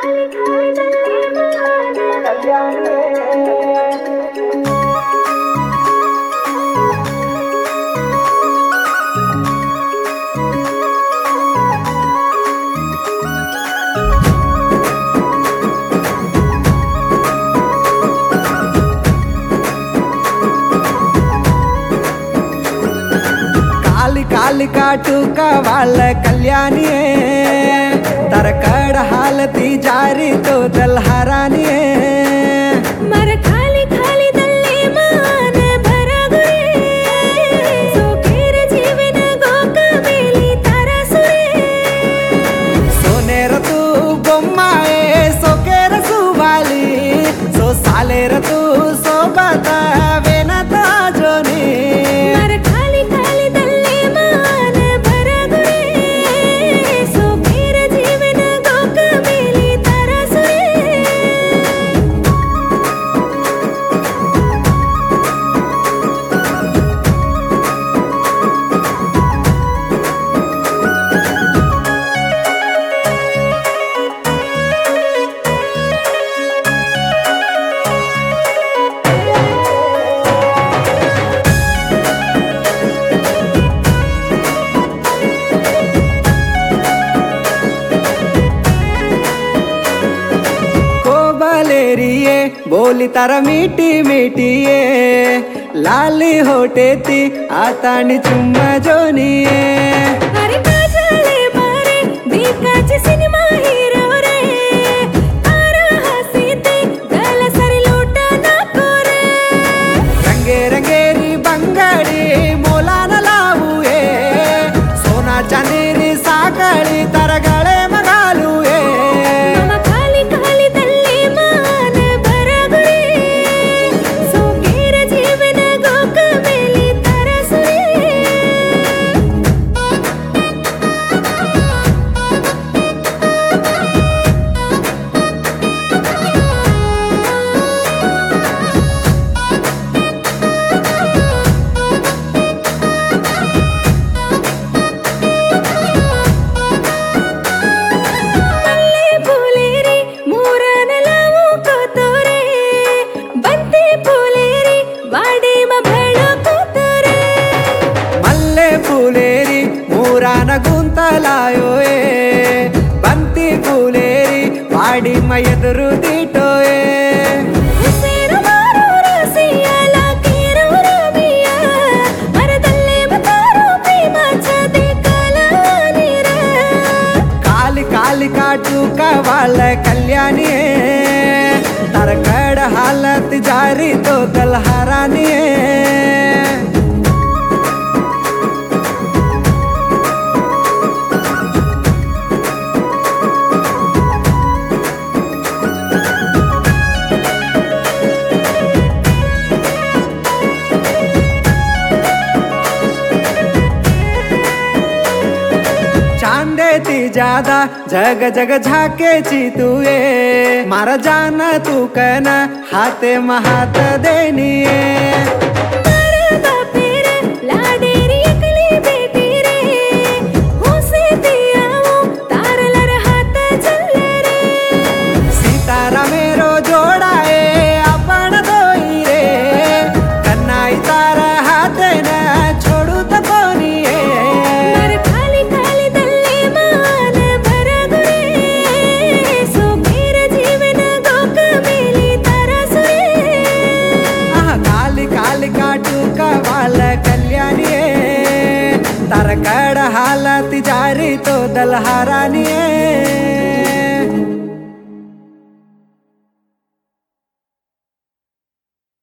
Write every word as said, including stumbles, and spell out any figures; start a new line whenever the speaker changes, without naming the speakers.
काली काटू का वाल कल्याणी है तरकड़ हालती जारी तो दलहरानी है
मर खाली खाली दल्ले मान भरगुरे सोकेर जीवन गोक मेली तारा सुरे
सोने रतु बोम्माए सोकेर सुवाली सो साले रतु सो बता वेनता जोनी
मर खाली खाली दल्ले मान भरगुरे सोकेर जीवन गोक मेली तारा सुरे
कोबलेरिये बोली तारा मीठी मीठी ये लाली होटेती आतानी चुम्मा जोनिये
अरे काजले मारे बीकाची सिनेमा हीरो रे तारा हसीते गल सरी लूटा ना कोरे
रंगे रंगेरी बंगाड़ी मोलान लावुए सोना चांदीनी साकळी तरगळे मगालुए
मम खाली खाली दल्ले मान भरगुरे सोकेर जीवन गोक मेली तारा सुरे मल्ले पूलेरी मूरनलावु कोतोरे बंते पूलेरी वाडी म भेळो कोतोरे
मल्ले पूलेरी मूरान गुंतलायोए बंती पूलेरी वाडी मयदुरु दीटोए
हुसेरो मारो रसियाला केरो रबिया मरदल्ले मतारो प्रेमाचा देकाला निरा
काली काली काटू का वाल कल्याणी है तरकड़ हालत जारी तो दलहरानी है चांदेती ज्यादा जग जग झाके चितुए मारा जाना तू कहना हाथे महात देनी
मारा बापे रे लाडेरी अकली बेटी रे होसे दियावो तारलर हात चल्ले रे
सीतारा मेरो जोड़ाए अपन दोई रे कन्नाई तारा हाथे न छोड़ू तो कोनी
मर खाली खाली दल्ले मान भरगुरे सोकेर जीवन गोक मेली तारा सुरे
आह काली काली काटू का वाल कल्याणी है तरकड़ हालत जारी तो दलहरानी है।